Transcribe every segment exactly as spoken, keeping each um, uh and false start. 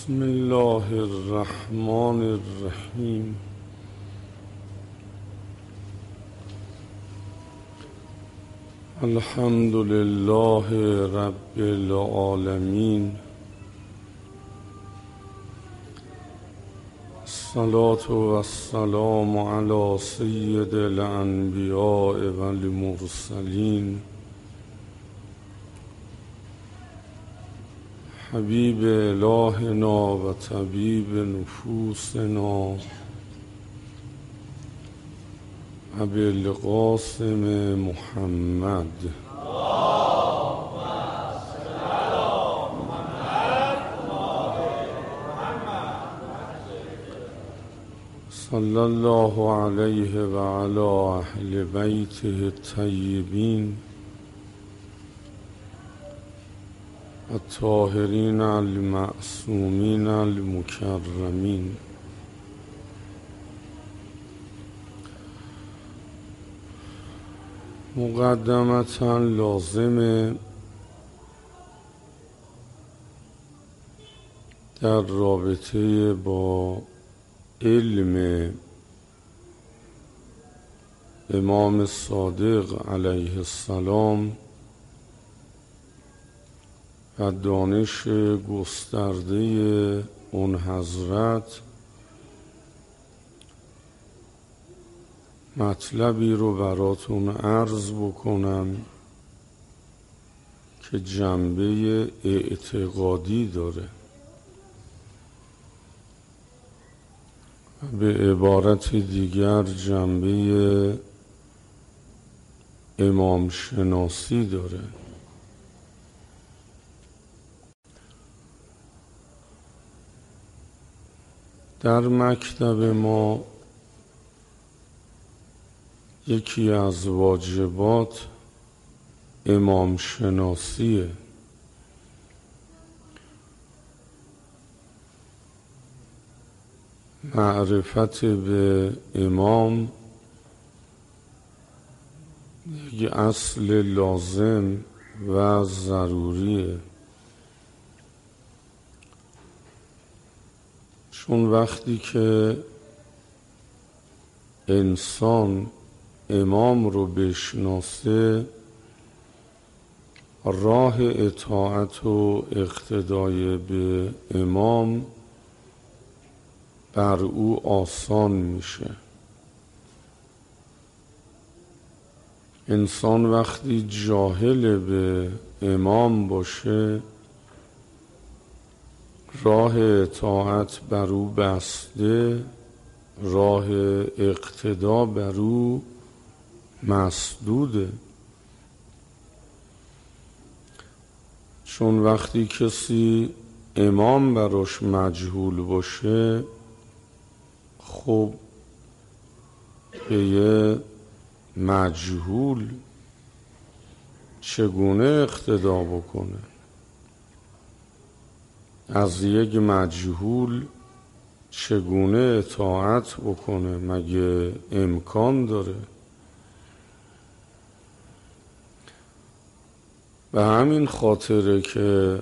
بسم الله الرحمن الرحیم. الحمد لله رب العالمین. الصلاة والسلام علی سید الانبیاء والمرسلین حبیب الهنا و طبیب نفوسنا ابی القاسم محمد صلی الله علیه و علی اهل بیته الطیبین الطاهرین المعصومین المکرمین. مقدمتا لازم در رابطه با علم امام صادق علیه السلام و دانش گسترده اون حضرت مطلبی رو براتون عرض بکنم که جنبه اعتقادی داره، به عبارت دیگر جنبه امام شناسی داره. در مکتب ما یکی از واجبات امام شناسیه. معرفت به امام یک اصل لازم و ضروریه، چون وقتی که انسان امام رو بشناسه راه اطاعت و اقتدای به امام بر او آسان میشه. انسان وقتی جاهل به امام باشه راه اطاعت بر او بسته، راه اقتدا بر او مسدوده. چون وقتی کسی امام براش مجهول باشه خب به یه مجهول چگونه اقتدا بکنه؟ از یک مجهول چگونه اطاعت بکنه؟ مگه امکان داره؟ به همین خاطره که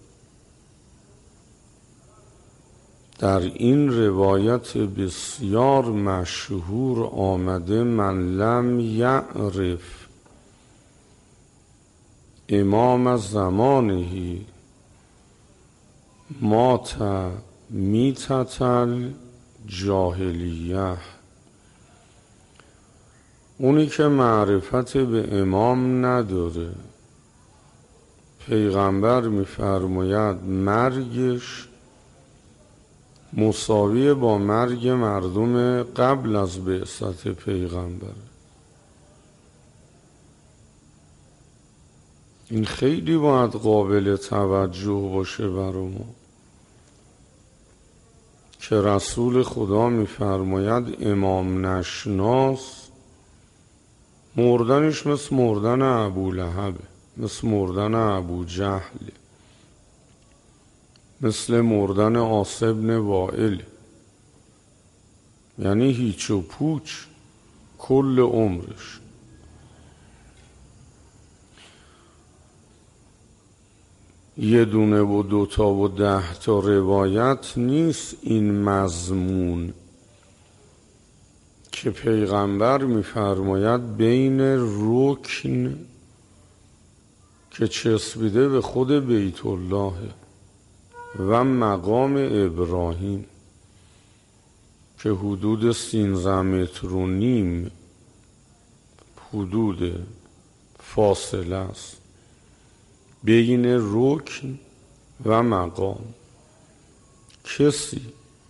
در این روایت بسیار مشهور آمده من لم یعرف امام زمانه مات میتة الجاهلیه. اونی که معرفت به امام نداره، پیغمبر میفرماید مرگش مساوی با مرگ مردم قبل از بعثت پیغمبر. این خیلی باید قابل توجه باشه برای ما که رسول خدا میفرماید امام نشناس مردنش مثل مردن ابولهبه، مثل مردن ابو جهل، مثل مردن عاص بن وائل، یعنی هیچ و پوچ کل عمرش. یه دونه و دوتا و ده تا روایت نیست این مضمون که پیغمبر میفرماید بین رکن که چسبیده به خود بیت الله و مقام ابراهیم که حدود سیزده متر و نیم حدود فاصله است بین رکن و مقام، کسی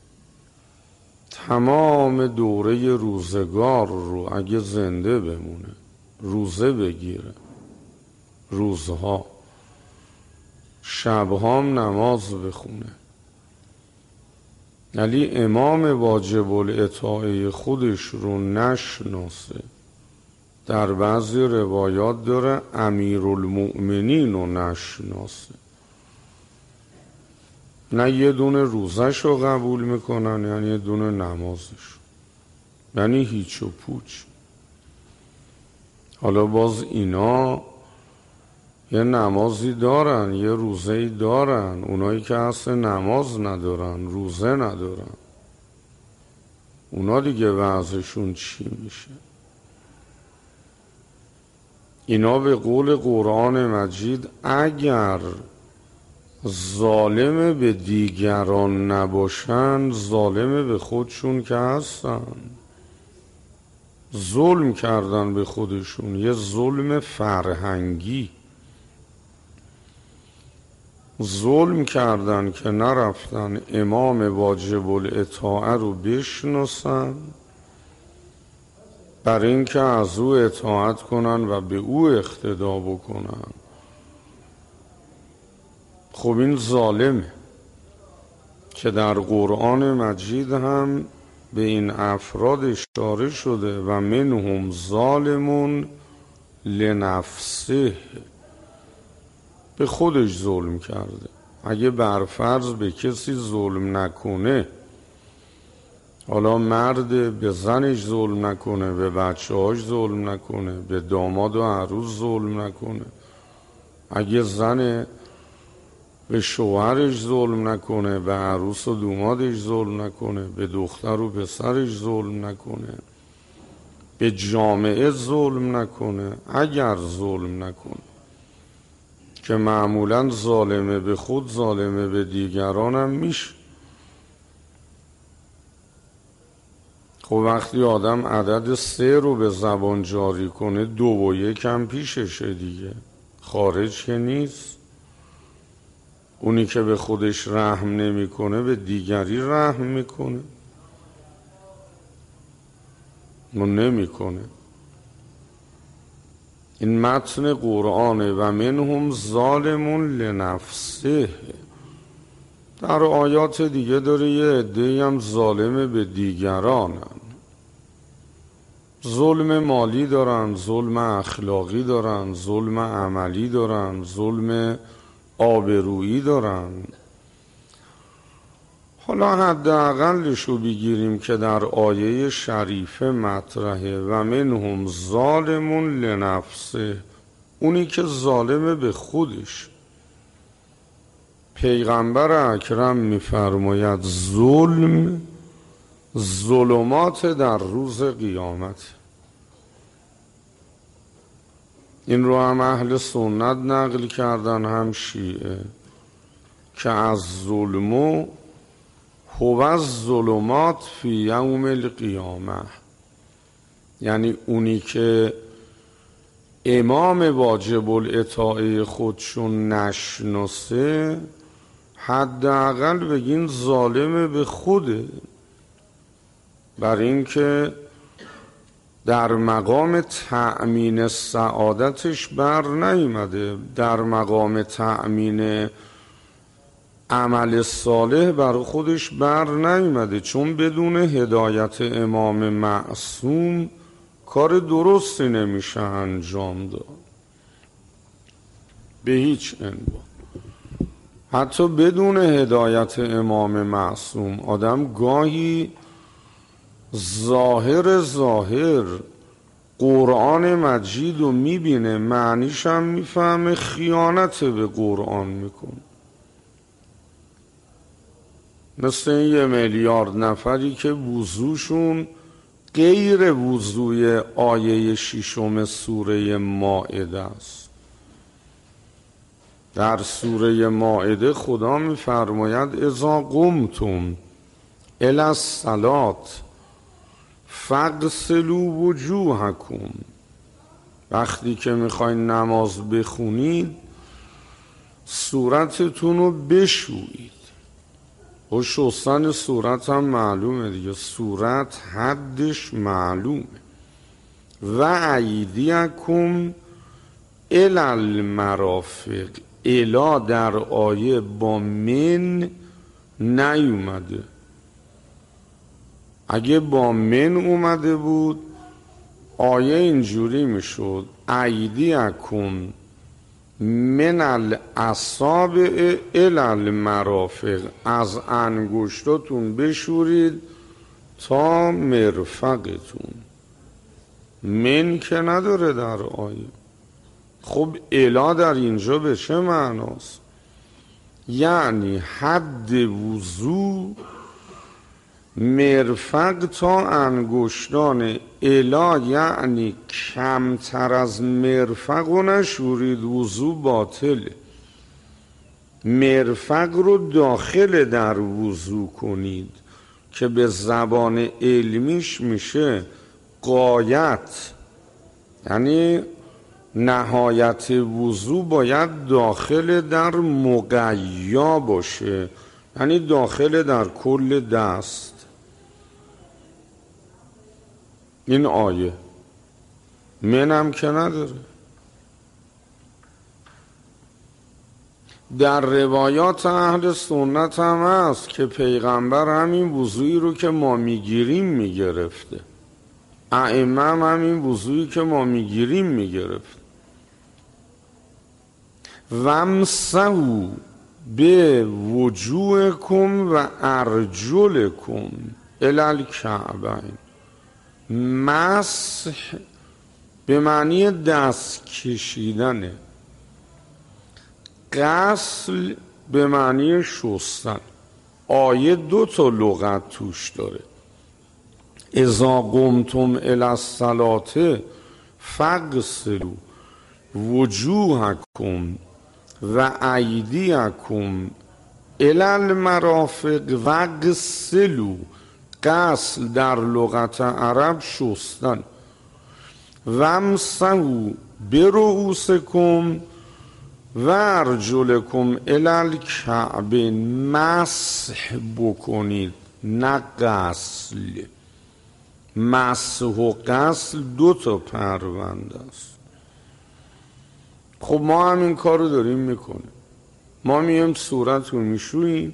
تمام دوره روزگار رو اگه زنده بمونه روزه بگیره، روزها شبهام نماز بخونه، ولی امام واجب الاطاعه خودش رو نشناسه، در بعضی روایات داره امیرالمؤمنین رو نشناسه، نه یه دونه روزش رو قبول میکنن یعنی یه دونه نمازش، یعنی هیچ و پوچ. حالا باز اینا یه نمازی دارن یه روزه‌ای دارن، اونایی که اصلا نماز ندارن روزه ندارن اونا دیگه وضعشون چی میشه؟ اینا به قول قرآن مجید اگر ظالم به دیگران نباشن ظالم به خودشون که هستن، ظلم کردن به خودشون، یه ظلم فرهنگی، ظلم کردن که نرفتن امام واجب الاطاعه رو بشناسن برای اینکه از او اطاعت کنن و به او اقتدا بکنن. خب این ظالمه که در قرآن مجید هم به این افراد اشاره شده و منهم ظالمون لنفسه، به خودش ظلم کرده. اگه برفرض به کسی ظلم نکنه، حالا مرد به زنش ظلم نکنه، به بچه هاش ظلم نکنه، به داماد و عروس ظلم نکنه، اگه زن به شوهرش ظلم نکنه، به عروس و دامادش ظلم نکنه، به دختر و پسرش ظلم نکنه، به جامعه ظلم نکنه، اگر ظلم نکنه که معمولا ظالمه به خود ظالمه به دیگران هم میشه. خب وقتی آدم عدد سه رو به زبان جاری کنه دو و یک هم پیششه دیگه، خارج که نیست. اونی که به خودش رحم نمیکنه به دیگری رحم میکنه؟ ما نمیکنه. این متن قرآنه و منهم ظالمون لنفسه. در آیات دیگه داره یه عده‌ای هم ظالم به دیگرانن، ظلم مالی دارن، ظلم اخلاقی دارن، ظلم عملی دارن، ظلم آبرویی دارن. حالا حداقلش رو بگیریم که در آیه شریفه مطرحه و منهم ظالمون لنفسه، اونی که ظالمه به خودش. پیغمبر اکرم میفرماید ظلم ظلمات در روز قیامت. این رو هم اهل سنت نقل کردن هم شیعه که از ظلمو هو الظلمات فی یوم القیامه، یعنی اونی که امام واجب الاطاعه خودشون نشناسه حداقل بگین ظالم به خوده، برای اینکه در مقام تأمین سعادتش بر نیامده، در مقام تأمین عمل صالح بر خودش بر نیامده، چون بدون هدایت امام معصوم کار درستی نمیشه انجام داد به هیچ عنوان. حتی بدون هدایت امام معصوم آدم گاهی ظاهر ظاهر قرآن مجید رو میبینه، معنیش هم میفهمه، خیانت به قرآن میکنه. مثل این یه میلیارد نفری که وضوشون غیر وضوی آیه ششم سوره مائده است. در سوره مائده خدا میفرماید اذا قمتم الی الصلاة فاغسلوا وجوهکم، وقتی که میخواین نماز بخونید صورتتون رو بشویید. و شستن صورت هم معلومه دیگه، صورت حدش معلومه. و ایدیکم الی المرافق، الا در آیه با من نیومده. اگه با من اومده بود آیه اینجوری میشد ایدیکم من الاصابع الی المرافق، از انگشتاتون بشورید تا مرفقتون. من که نداره در آیه. خب الا در اینجا به چه معناست؟ یعنی حد وضو مرفق تا انگشتان، الا یعنی کمتر از مرفق و نشورید، وضو باطله. مرفق رو داخل در وضو کنید که به زبان علمیش میشه غایت، یعنی نهایت وضو باید داخل در مقیا باشه، یعنی داخل در کل دست. این آیه منم که نداره. در روایات اهل سنت هم هست که پیغمبر همین وضوعی رو که ما میگیریم میگرفته، ائمه هم همین وضوعی که ما میگیریم میگرفته. وامسحوا به وجوهکم و ارجلکم الی الکعبین. مسح به معنی دست کشیدنه، غسل به معنی شستن. آیه دو تا لغت توش داره. اذا قمتم الی الصلاة فاغسلوا وجوهکم و ایدیکم الی المرافق واغسلوا. غسل در لغت عرب شستن. وامسحوا برؤوسکم و ارجلکم الی الکعبین. مسح بکنید نه غسل. مسح و غسل دو تا پرونده است. خب ما هم این کار رو داریم میکنیم. ما مییم صورت رو میشوییم،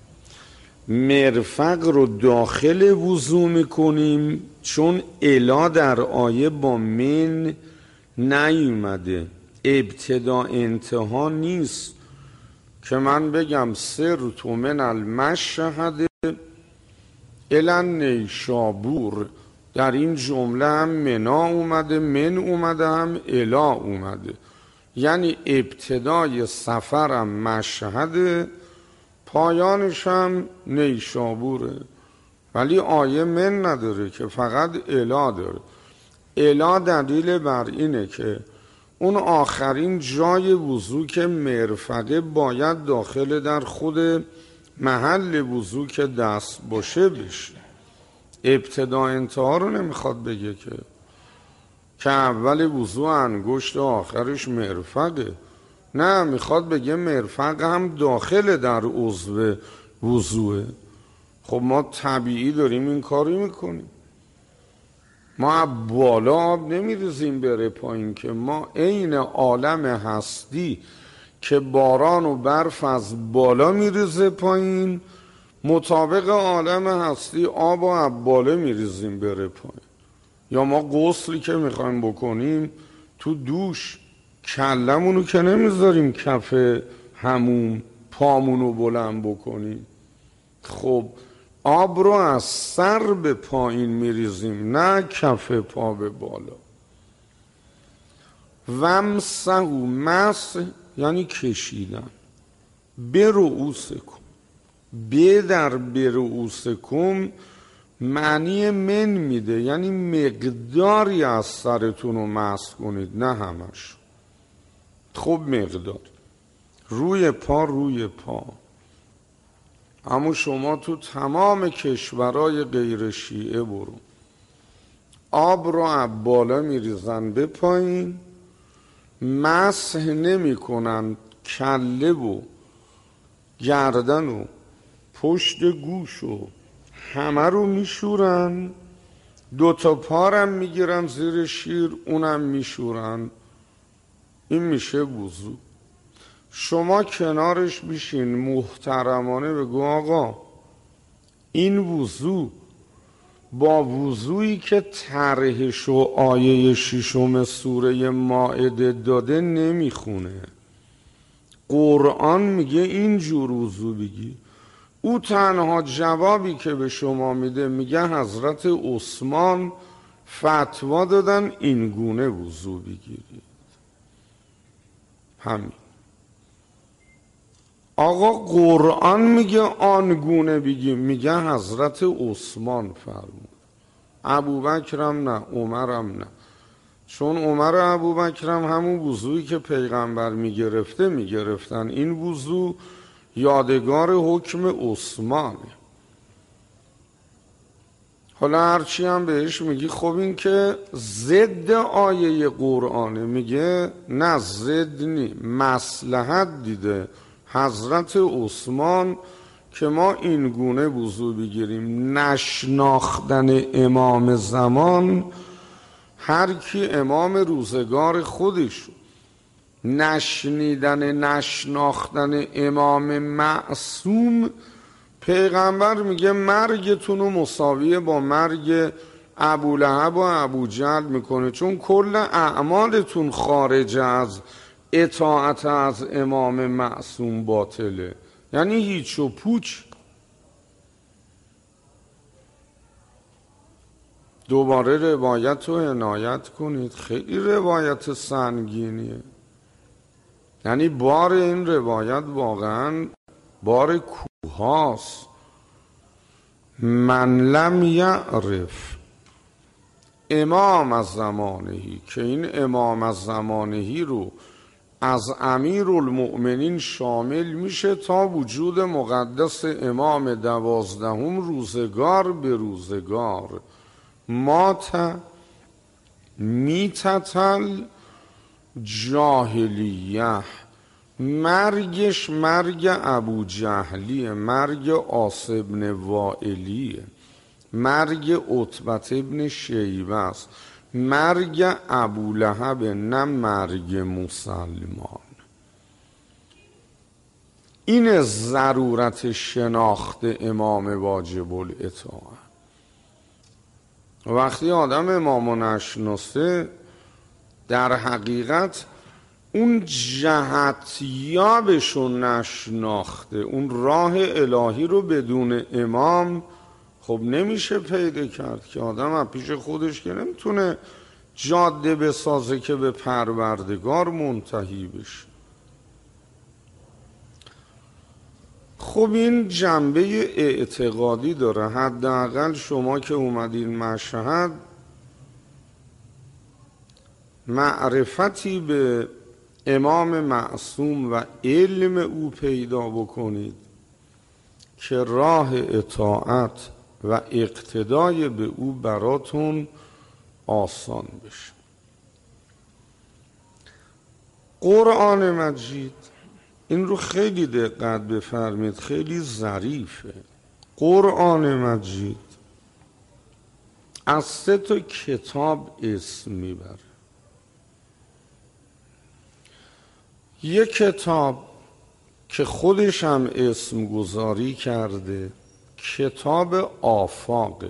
مرفق رو داخل وضو میکنیم، چون الا در آیه با من نیومده، ابتدا انتها نیست که من بگم سر تو من المشهد الی نیشابور. در این جمله هم منا اومده، من اومده، هم الا اومده. یعنی ابتدای سفرم مشهد، پایانش هم نیشابوره. ولی آیه من نداره که، فقط الا داره. الا دلیل بر اینه که اون آخرین جای وضو که مرفقه باید داخل در خود محل وضو که دست باشه بشه. ابتدا انتها رو نمیخواد بگه که که اول وضو انگشت آخرش مرفقه. نه، میخواد بگه مرفق هم داخل در عضو وضوه. خب ما طبیعی داریم این کاری میکنیم. ما بالا آب نمیریزیم بره پایین، که ما عین عالم هستی که باران و برف از بالا میریزه پایین، مطابق عالم هستی آب و بالا میریزیم بره پایین. یا ما غسلی که میخوایم بکنیم تو دوش کلمونو که نمیذاریم کف هموم پامونو بلند بکنیم. خب آب رو از سر به پایین میریزیم، نه کف پا به بالا. ومسحوا، مسح یعنی کشیدن، برؤوسکم، به در برؤوسکم معنی من میده، یعنی مقداری از سرتون رو مسح کنید، نه همش. خب مقدار روی پا روی پا. اما شما تو تمام کشورهای غیر شیعه برو، آب رو از بالا میریزن به پایین، مسح نمی کنن کله و گردن و پشت گوش و همه رو میشورن، دوتا پارم میگیرن زیر شیر اونم میشورن. این میشه وضو. شما کنارش بیشین محترمانه بگو آقا این وضو با وضویی که طرحش و آیه ششم سوره مائده داده نمیخونه. قرآن میگه اینجور وضو بگی. او تنها جوابی که به شما میده میگه حضرت عثمان فتوا دادن این گونه وضو بگیرید. همین. آقا قرآن میگه آنگونه بگیم، میگه حضرت عثمان فرمود. ابوبکرم نه، عمرم نه، چون عمر و ابوبکرم همون وضویی که پیغمبر میگرفته میگرفتن. این وضو یادگار حکم عثمانه. حالا هرچی هم بهش میگی خب این که ضد آیه قرآنه، میگه نه ضد نی، مصلحت دیده حضرت عثمان که ما این گونه وضو بگیریم. نشناختن امام زمان، هر کی امام روزگار خودش، نشنیدن نشناختن امام معصوم، پیغمبر میگه مرگتون رو مساویه با مرگ ابولهب و ابوجهل میکنه، چون کل اعمالتون خارج از اطاعت از امام معصوم باطله، یعنی هیچ و پوچ. دوباره روایت رو عنایت کنید، خیلی روایت سنگینیه. یعنی بار این روایت واقعا بار کوهاست. من لم یعرف امام از زمانهی، که این امام از زمانهی رو از امیرالمؤمنین شامل میشه تا وجود مقدس امام دوازدهم روزگار به روزگار. مات میتتل جاهلیه، مرگش مرگ ابو جهلیه، مرگ عاص بن وائلیه، مرگ عتبت ابن شیبه است، مرگ ابو لهب، نه مرگ مسلمان. این ضرورت شناخت امام واجب الاطاعه. وقتی آدم امامو نشناسه در حقیقت اون جهتیابشو نشناخته، اون راه الهی رو بدون امام خب نمیشه پیدا کرد که آدم از پیش خودش که نمیتونه جاده بسازه که به پروردگار منتهی بشه. خب این جنبه اعتقادی داره. حداقل شما که اومدین مشهد معرفتی به امام معصوم و علم او پیدا بکنید که راه اطاعت و اقتدای به او براتون آسان بشه. قرآن مجید، این رو خیلی دقت بفرمید، خیلی ظریفه. قرآن مجید از سه تا کتاب اسم میبره. یک کتاب که خودش هم اسم گذاری کرده، کتاب آفاق.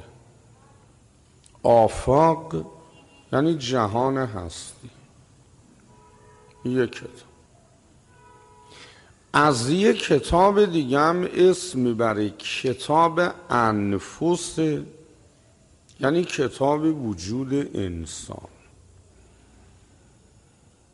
آفاق یعنی جهان هستی. یک کتاب. از یک کتاب دیگه هم اسم میبره کتاب انفس، یعنی کتاب وجود انسان.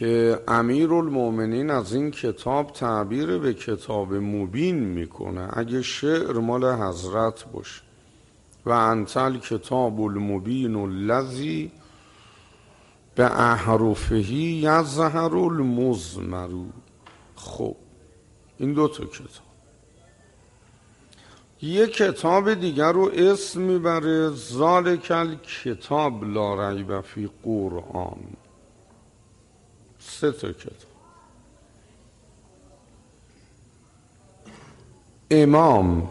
که امیرالمومنین از این کتاب تعبیر به کتاب مبین میکنه، اگه شعر مال حضرت باشه، و انتل کتاب المبین الذی به احرفه یظهر المضمر. خب این دو تا کتاب. یک کتاب دیگر رو اسم میبره ذالک الکتاب لا ریب فی قرآن. سه تا کتاب. امام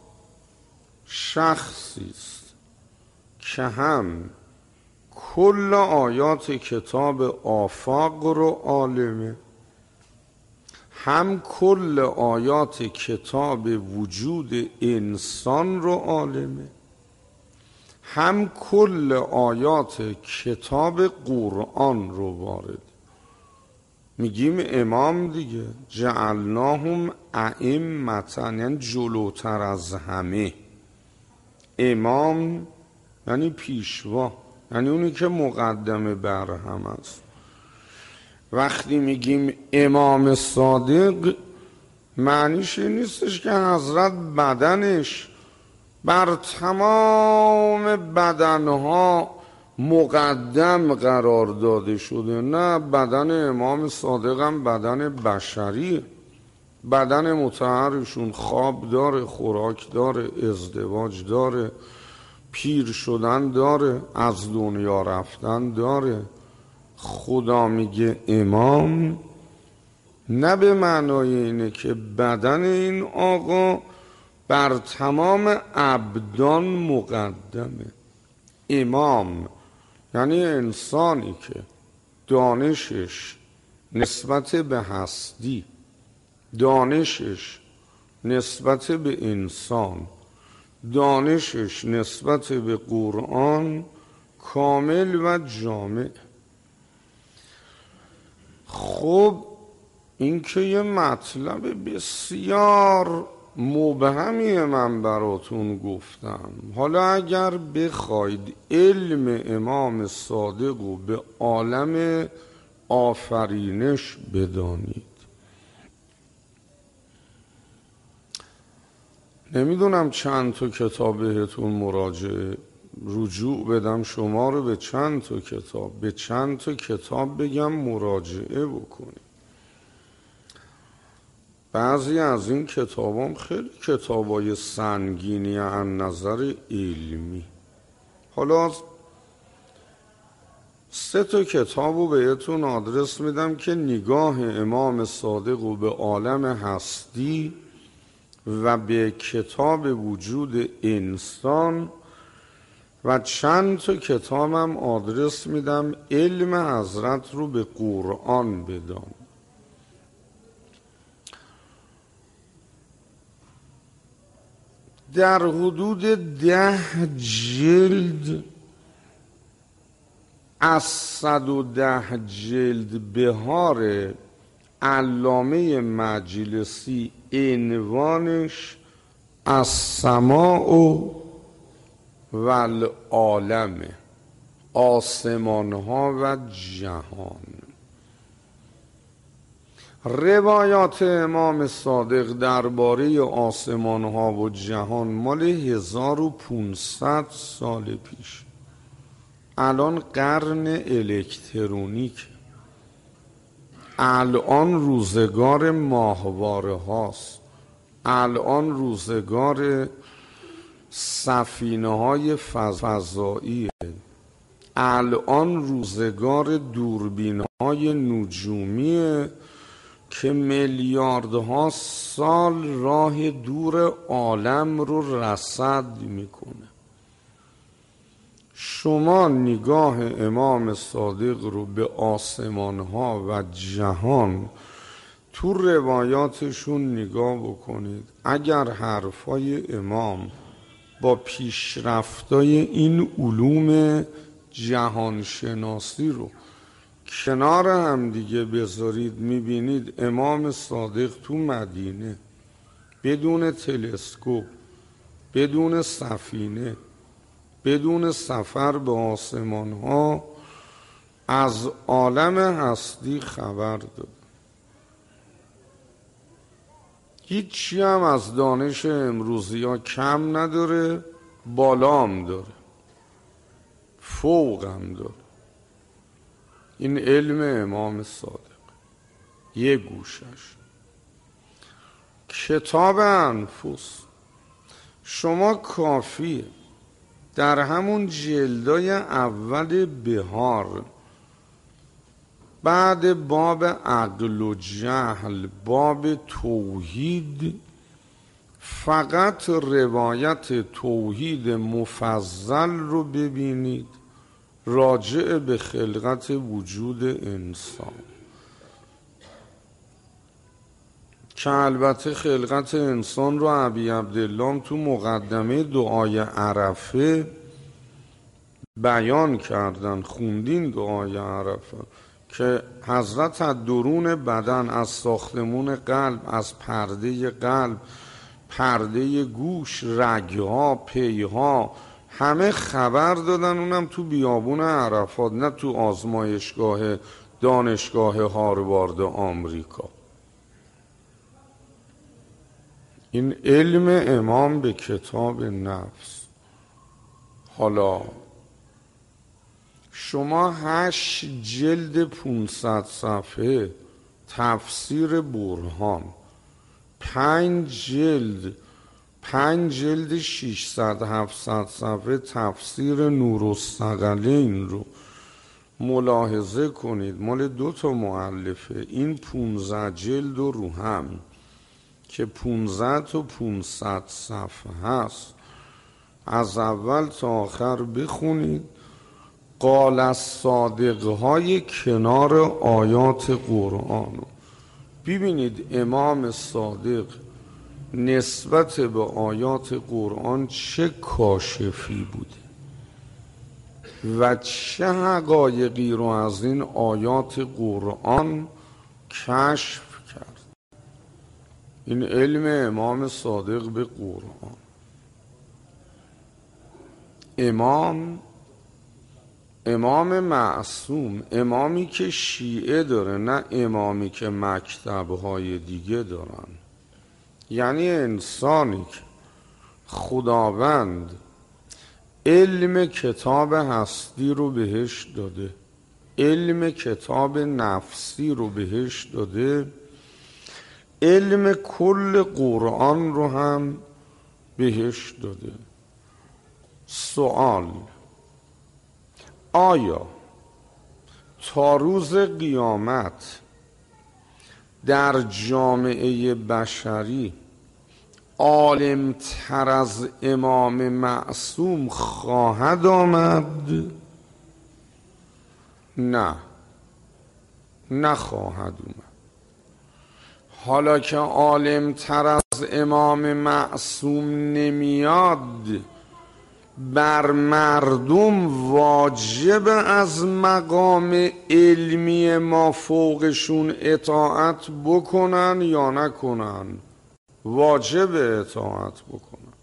شخصی است که هم کل آیات کتاب آفاق رو عالمه، هم کل آیات کتاب وجود انسان رو عالمه، هم کل آیات کتاب قرآن رو وارد. میگیم امام دیگه، جعلناهم ائمة، یعنی جلوتر از همه. امام یعنی پیشوا، یعنی اونی که مقدمه بر هم است. وقتی میگیم امام صادق معنیش این نیستش که حضرت بدنش بر تمام بدنها مقدم قرار داده شده. نه، بدن امام صادق هم بدن بشریه. بدن مطهرشون خواب داره، خوراک داره، ازدواج داره، پیر شدن داره، از دنیا رفتن داره. خدا میگه امام، نه به معنای اینه که بدن این آقا بر تمام ابدان مقدمه. امام یعنی انسانی که دانشش نسبت به هستی، دانشش نسبت به انسان، دانشش نسبت به قرآن کامل و جامع. خب این که یه مطلب بسیار مبهمیه من براتون گفتم. حالا اگر بخواید علم امام صادق رو به عالم آفرینش بدانید، نمیدونم چند تا کتاب بهتون مراجعه رجوع بدم شما رو به چند تا کتاب، به چند تا کتاب بگم مراجعه بکنید. بعضی از این کتابام خیلی کتابای سنگینی از نظر علمی. حالا سه تا کتاب رو بهتون آدرس میدم که نگاه امام صادق رو به عالم هستی و به کتاب وجود انسان، و چند تا کتابم آدرس میدم علم حضرت رو به قرآن بدان. در حدود ده جلد از صد و ده جلد بهار علامه مجلسی عنوانش السماء و العالم، آسمان ها و جهان. روایات امام صادق درباره آسمان ها و جهان مال هزار و پونصد سال پیش. الان قرن الکترونیک، الان روزگار ماهواره هاست، الان روزگار سفینه های فضاییه، الان روزگار دوربین های نجومیه که میلیاردها سال راه دور عالم رو رصد میکنه. شما نگاه امام صادق رو به آسمان ها و جهان تو روایاتشون نگاه بکنید. اگر حرفای امام با پیشرفتای این علوم جهانشناسی رو کنار هم دیگه بذارید، میبینید امام صادق تو مدینه بدون تلسکوپ، بدون سفینه، بدون سفر به آسمان ها از عالم هستی خبر داد. هیچی هم از دانش امروزی ها کم نداره، بالا هم داره، فوق هم داره. این علم امام صادق یه گوشش. کتاب انفس شما کافیه در همون جلدای اول بهار بعد باب عقل و جهل باب توحید فقط روایت توحید مفضل رو ببینید راجع به خلقت وجود انسان، که البته خلقت انسان رو ابی عبدالله تو مقدمه دعای عرفه بیان کردن. خوندین دعای عرفه که حضرت از درون بدن، از ساختمون قلب، از پرده قلب، پرده گوش، رگها، پیها، همه خبر دادن، اونم تو بیابون عرفات، نه تو آزمایشگاه دانشگاه هاروارد آمریکا. این علم امام به کتاب نفس. حالا شما هشت جلد پونصد صفحه تفسیر برهان، پنج جلد پنج جلد ششصد هفتصد صفحه تفسیر نورالثقلین رو ملاحظه کنید، مال دو تا مؤلفه. این پونزده جلد و رو هم که پونزده تا پونصد صفحه هست، از اول تا آخر بخونید. قال الصادق‌های کنار آیات قرآن رو ببینید. امام صادق نسبت به آیات قرآن چه کاشفی بوده و چه حقایقی رو از این آیات قرآن کشف کرد. این علم امام صادق به قرآن. امام امام معصوم، امامی که شیعه داره، نه امامی که مکتب‌های دیگه دارن. یعنی انسانی که خداوند علم کتاب هستی رو بهش داده، علم کتاب نفسی رو بهش داده، علم کل قرآن رو هم بهش داده. سوال: آیا تا روز قیامت در جامعه بشری عالم تر از امام معصوم خواهد آمد؟ نه، نخواهد اومد. حالا که عالم تر از امام معصوم نمیاد، بر مردم واجب از مقام علمی ما فوقشون اطاعت بکنن یا نکنن؟ واجب اطاعت بکنن.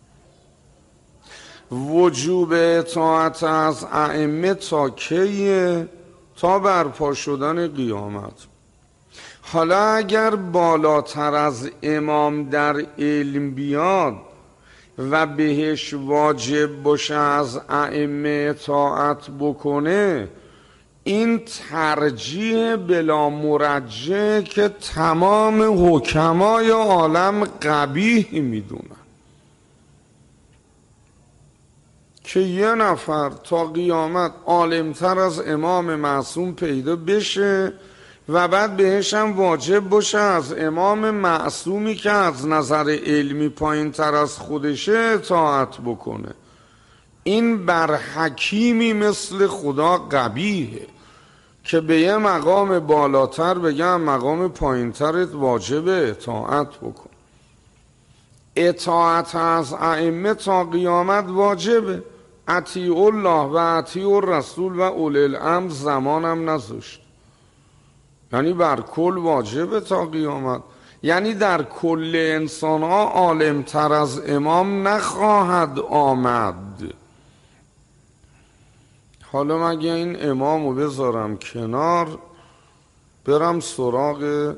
وجوب اطاعت از ائمه تا کیه؟ تا برپا شدن قیامت. حالا اگر بالاتر از امام در علم بیاد و بهش واجب باشه از ائمه اطاعت بکنه، این ترجیح بلا مرجح که تمام حکمای عالم قبیح میدونن. که یه نفر تا قیامت عالمتر از امام معصوم پیدا بشه و بعد بهش هم واجب باشه از امام معصومی که از نظر علمی پایین تر از خودشه اطاعت بکنه. این بر حکیمی مثل خدا قبیحه که به یه مقام بالاتر بگم مقام پایین ترت واجب اطاعت بکن. اطاعت از ائمه تا قیامت واجبه. اطیع الله و اطیع الرسول و اولی الامر زمانم نذاشت. یعنی بر کل واجبه تا قیامت. یعنی در کل انسان ها عالم تر از امام نخواهد آمد. حالا مگه این امامو بذارم کنار برم سراغ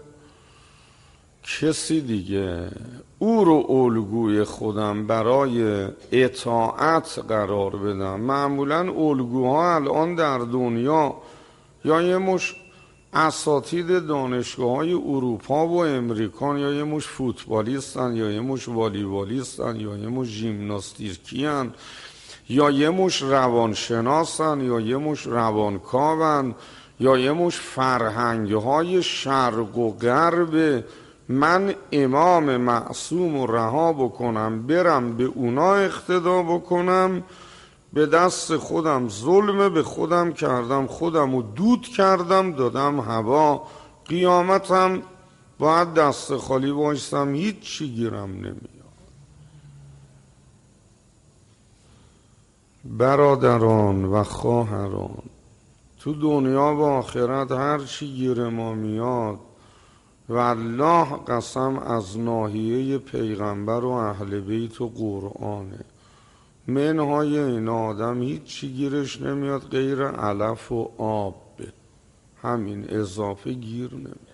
کسی دیگه او رو الگوی خودم برای اطاعت قرار بدم؟ معمولا الگوها الان در دنیا یا یه مش اساتید دانشگاه های اروپا و امریکان، یا یه مش فوتبالیستن، یا یه مش والیبالیستن، یا یه مش ژیمناستیکیان، یا یه مش روانشناسن، یا یه مش روانکاون، یا یه مش فرهنگ های شرق و غرب. من امام معصوم و رها بکنم برم به اونا اقتدا بکنم، به دست خودم ظلم به خودم کردم، خودم رو دود کردم دادم هوا، قیامتم باید دست خالی باشم، هیچ چی گیرم نمیاد. برادران و خواهران، تو دنیا و آخرت هر چی گیر ما میاد والله قسم از ناحیه پیغمبر و اهل بیت و قرآنه. منهای این آدم هیچ چی گیرش نمیاد غیر علف و آب، همین اضافه گیر نمیاد.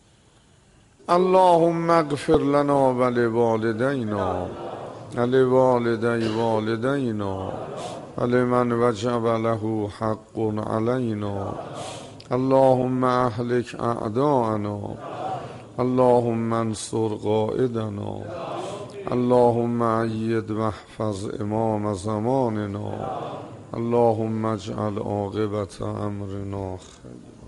اللهم اغفر لنا ولوالدینا ولوالدی والدینا ولمن وجب له حق علینا. اللهم اهلک اعداءنا، اللهم انصر قائدنا، اللهم أيد واحفظ امام زماننا، اللهم اجعل عاقبة امرنا خیر.